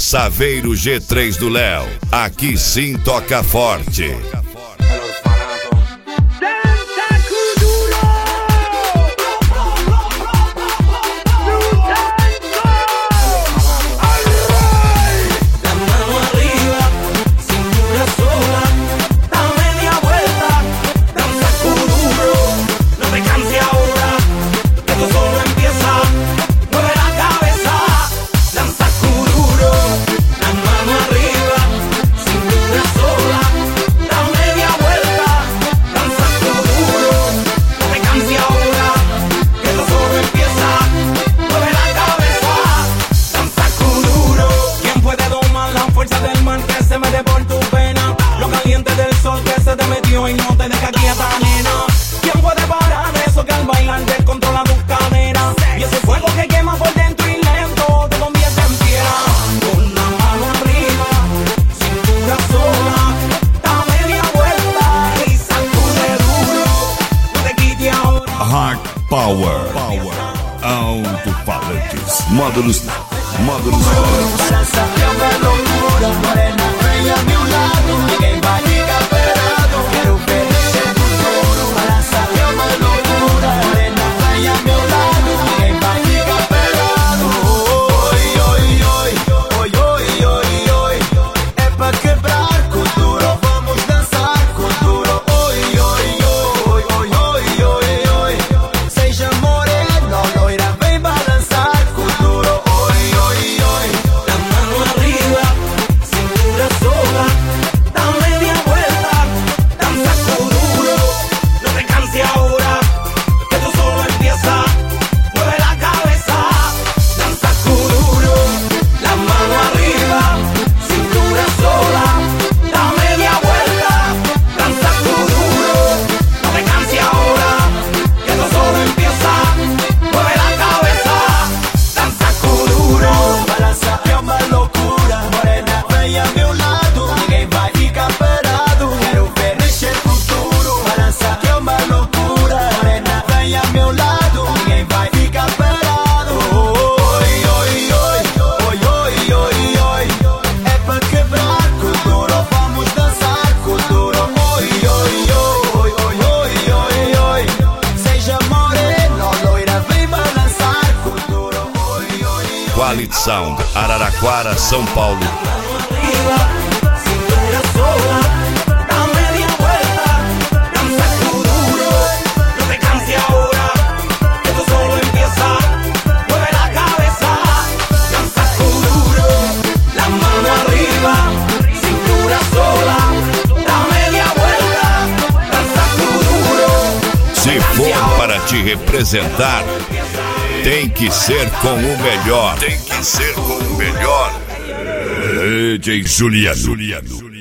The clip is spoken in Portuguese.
Saveiro G3 do Léo. Aqui sim toca forte. Y no te deja quieta, nena. ¿Quién puede parar eso que al bailar descontrola tus caderas? Y ese fuego que quema por dentro y lento te convierte en piedra. Con la mano arriba, cintura sola, da media vuelta y sacude duro. No te quite ahora. Hard Power. Alto-falantes. Módulos. Para saber una locura, morena, vem a meu lado. Ninguém vai ficar parado. Quero ver esse futuro. Para saber uma loucura, morena, vem a meu lado. Ninguém vai ficar parado. Oi, oi, oi, oi, oi, oi, oi. É pra quebrar com duro, vamos dançar com duro. Oi, oi, oi, oi, oi, oi, oi. Seja morena, loira, vem balançar com duro. Oi, oi, oi. La mano arriba, cintura sola, da media vuelta, danza duro. No te canses ahora, que tú solo empieza. Mueve la cabeza, danza duro. La mano arriba, cintura sola, da media vuelta, danza duro. No te canses ahora, que tú solo empieza. Mueve la cabeza, danza duro. Balança é uma loucura, morena, vem a meu lado. Ninguém vai ficar parado. Quero ver mexer futuro. Balança é uma loucura, morena, vem a meu lado. Ninguém vai ficar parado. Oi, oi, oi, oi, oi, oi, oi. É pra quebrar com duro, vamos dançar com duro. Oi, oi, oi, oi, oi, oi, oi. Seja morena, loira, vem balançar com duro. Oi, oi, oi. Quality Sound. Araraquara, São Paulo. Cintura sola, da media vuelta, danza duro. No te canses ahora, que tú solo empieza. Mueve la cabeza, danza duro. La mano arriba, cintura sola, da media vuelta, danza duro. Se for para te representar, tem que ser com o melhor. DJ Juliano.